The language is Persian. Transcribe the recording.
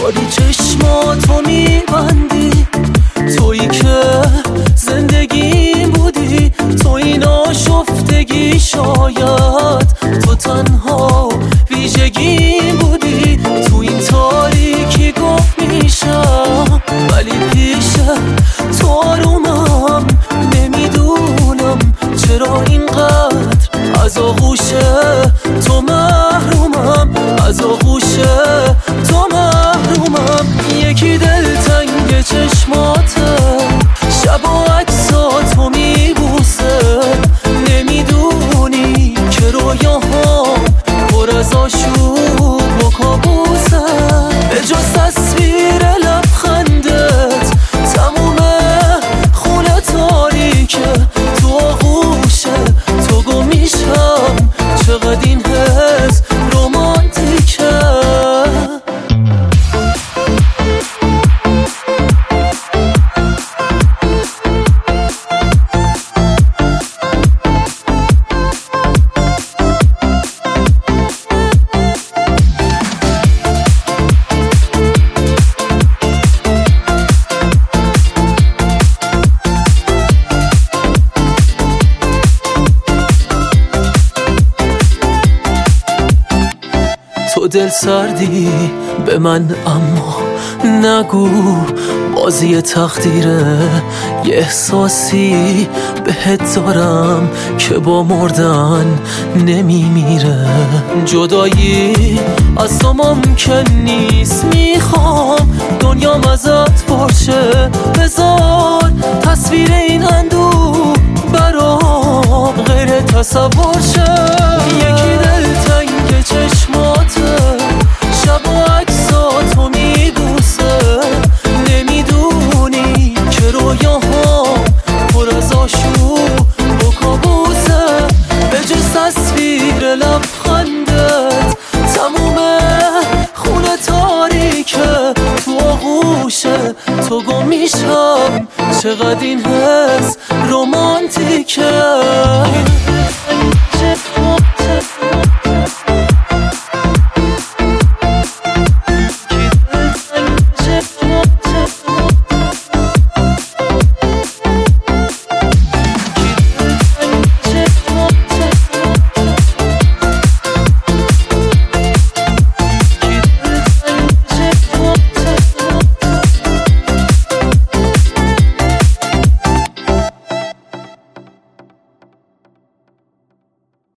داری چشماتو میبندی، تویی که زندگیم بودی، تویی ناشفتگی، شاید تو تنها ویژگیم بودی. تو این تاریکی گم میشم ولی پیش تو آرومم، نمیدونم چرا اینقدر از آغوش تو محرومم، از آغوش تو محرومم. یکی دلتنگ چشماته، شب و عکساتو میبوسه، نمیدونی که رویاهام پر از آشوب و کابوسه. به جز تصویر لبخندت تموم خونه تاریکه، تو آغوش تو گم میشم، چقدر این حس رومانتیکه. تو دل سردی به من اما نگو بازی تقدیره، یه احساسی بهت دارم که با مردن نمیمیره. جدایی از تو ممکن نیست، میخوام دنیام ازت باشه، بذار تصویر این اندوه برام غیر تصور شه. یکی دلتنگ چشماته، شب و عکساتو میبوسه، نمیدونی که رویاهام پر از آشوب و کابوسه. به جز تصویر لبخندت تموم خونه تاریکه، تو آغوش تو گم میشم، چقدر این حس رومانتیکه.